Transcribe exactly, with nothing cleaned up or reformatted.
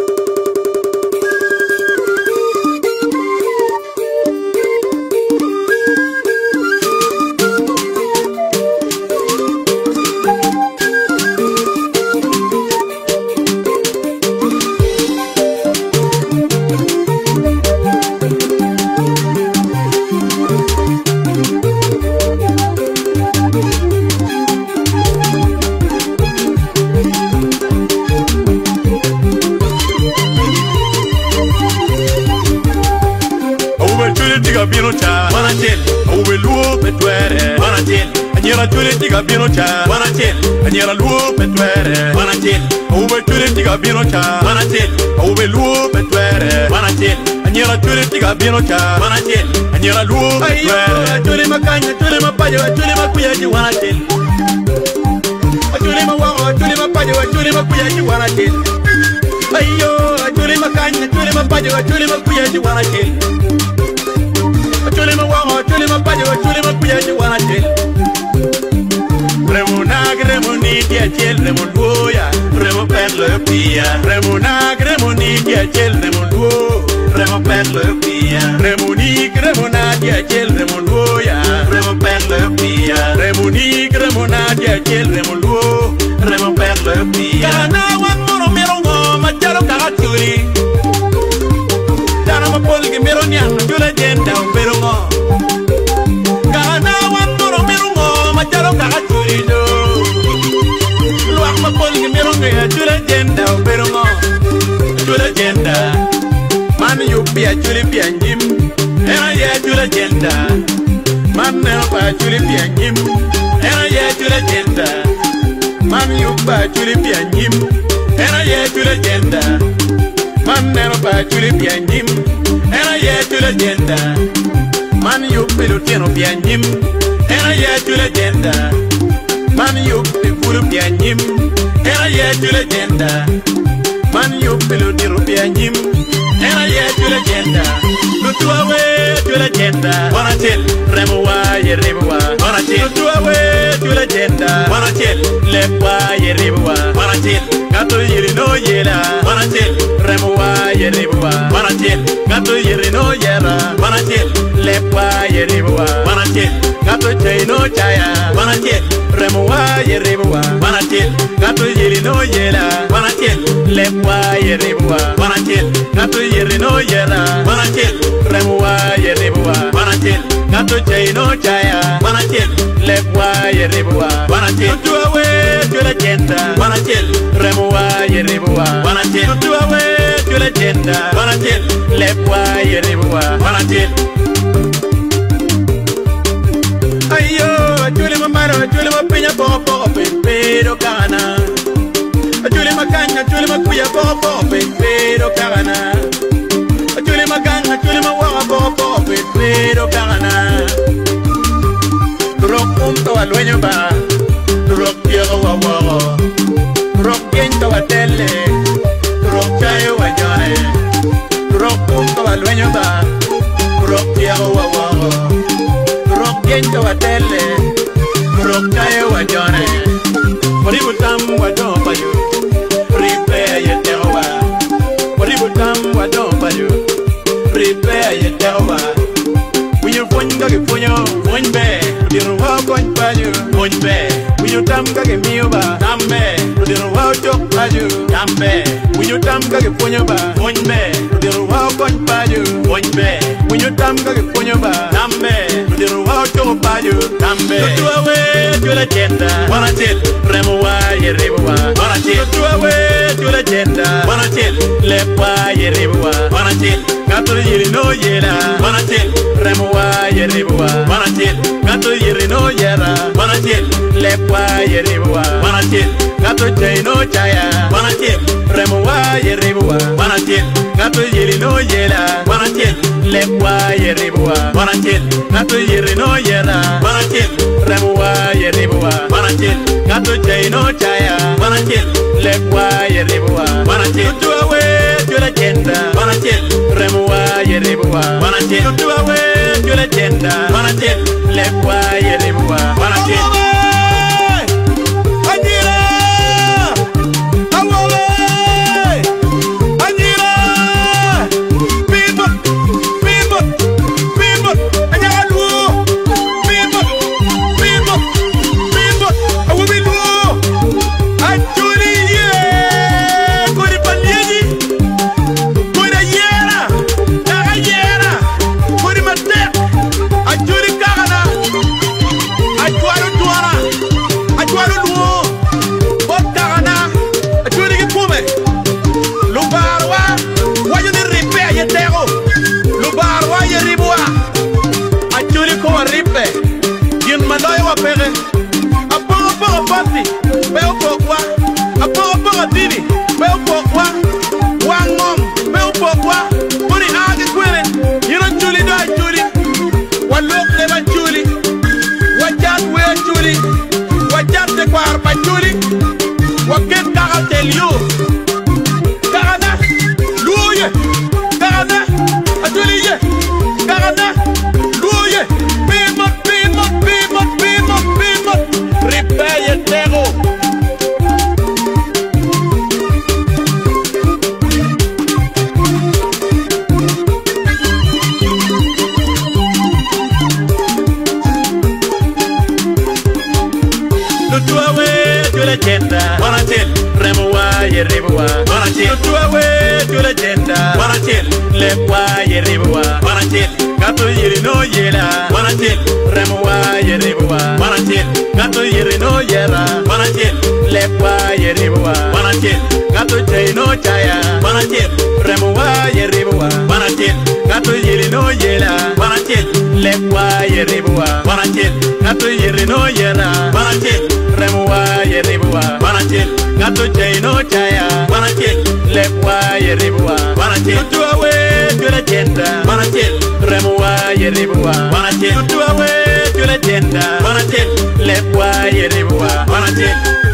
Bino cha, Manatil, and you're a loop at where Manatil, over to the Tiga Bino cha, Manatil, over loop at where Manatil, and you're a to the Tiga Bino cha, Manatil, and you're a loop at where Tuli Macanya, Tuli Mapayo, Tuli Mapuya, you wanna till. Tuli Mawa, Tuli Mapayo, Tuli Mapuya, you wanna till. Ayo, Tuli Macanya, Tuli Mapayo, Tuli Mapuya, you wanna till. Tuli Mawa, Tuli Mapayo, Tuli Mapuya, you wanna till. Remunag, remuniti, a chel, remunduya, remuperlo pia. Remunag, remuniti, a chel, remundu, remuperlo pia. Remunig, remunati, a chel, remunduya, remuperlo pia. Remunig, remunati, a chel, remundu, remuperlo pia. Kana wan moro merongo, macharo kagaturi. Dana mapolgi meronian, jula jenda, merongo. Kana wan moro merongo, macharo kagaturi. Luang mapolgi merongo ya jula jenda, merongo. Jula jenda. Man yupi a juli pianjim, ena ya jula jenda. Man nepa juli pianjim, ena ya jula jenda. Man yupa juli pianjim, ena ya jula jenda. Man nepa juli pianjim, ena ya jula jenda. Man yupi lutino pianjim, ena ya jula jenda. Man yupi puru pianjim, ena ya jula jenda. Man yupi lutino pianjim, ena ya jula jenda. Lutua we jula jenda. Wanna chill, remuwa ye remuwa. Wanna chill, lutua we jula jenda. Wanna chill, lepa ye remuwa. Wanna chill, gato yiri no yera. Wanna chill, remuwa ye remuwa. Wanna chill, gato yiri no yera. Wanna chill, lepa ye remuwa. Wanna chill, gato chay no chaya. Wanna chill, remuwa ye remuwa. Wanna chill, gato yiri no yera. Wanna chill, lepa ye remuwa. Wanna chill, gato yiri no yera. Wanna chill, remuwa ye remuwa. Wanna chill, gato chay no chaya. Wanna chill, lepa ye remuwa. Wanna chill, tuwa we jula jenda. Wanna chill, remuwa ye remuwa. Wanna chill, tuwa we jula jenda. Wanna chill, lepa ye remuwa. Wanna chill. Ayo, juli mamaro, juli mapinya popo, pero kana. Juli makanya, juli makuya popo, pero kana. Juli maganga, juli mawa popo, pero kana. Rock punto al dueño ba, rock tierra wawa, rock viento a tele, rock chayo a llore, rock punto al dueño ba, rock tierra wawa, rock viento a tele, rock chayo a llore. Waributam wadon payu, repair your terwa. Waributam wadon payu, repair your terwa. When you point gagi punyo, point be, you know how point payu, point be. When you tam gagi miuba, tambe, you know how chok payu, tambe. When you tam gagi punyo ba, point be, you know how point payu, point be. When you tam gagi punyo ba, tambe, you know how chok payu, tambe. Tu awe jula jenda, wanna chill, remuwa ye remuwa. Wanna chill, tu awe jula jenda, wanna chill, lepa ye remuwa. Wanna chill, gato yiri no yera. Wanna chill, remuwa ye remuwa. Wanna chill, gato yiri no yera. Wanna chill, lepa ye remuwa. Wanna chill, gato chay no chaya. Wanna chill, remuwa ye remuwa. Wanna chill, gato yiri no yera. Wanna chill, lepa ye remuwa. Wanna chill, gato yiri no yera. Wanna chill, remuwa ye remuwa. Wanna chill, gato chay no chaya. Wanna chill, lepa ye remuwa. Wanna chill, tu awe jula jenda. Wanna chill, remuwa ye remuwa. Wanna chill, tu awe jula jenda. Wanna chill, lepa ye remuwa. Wanna chill. Anjira, awole, anjira. chill. Tua we to the genda. Wanna chill. Lepwa yeribwa. Wanna chill. Gato yeri no yela. Wanna chill. Remwa yeribwa. Wanna chill. Gato yeri no yera. Wanna chill. Lepwa yeribwa. Wanna chill. Gato jay no chaya. Wanna chill. Remwa yeribwa. Wanna chill. Gato yeri no yela. Wanna chill. Lepwa yeribwa. Wanna chill. Gato yeri no yera. Wanna chill. Remwa yeribwa. Wanna chill. Gato jay no chaya. Wanna chill. Lepwa yeribwa. Wanna chill. Tua we to the genda. Wanna chill. Remwa yeribwa. Wanna chill. Tua we to the genda. Wanna chill. Lepwa yeribwa. Wanna chill.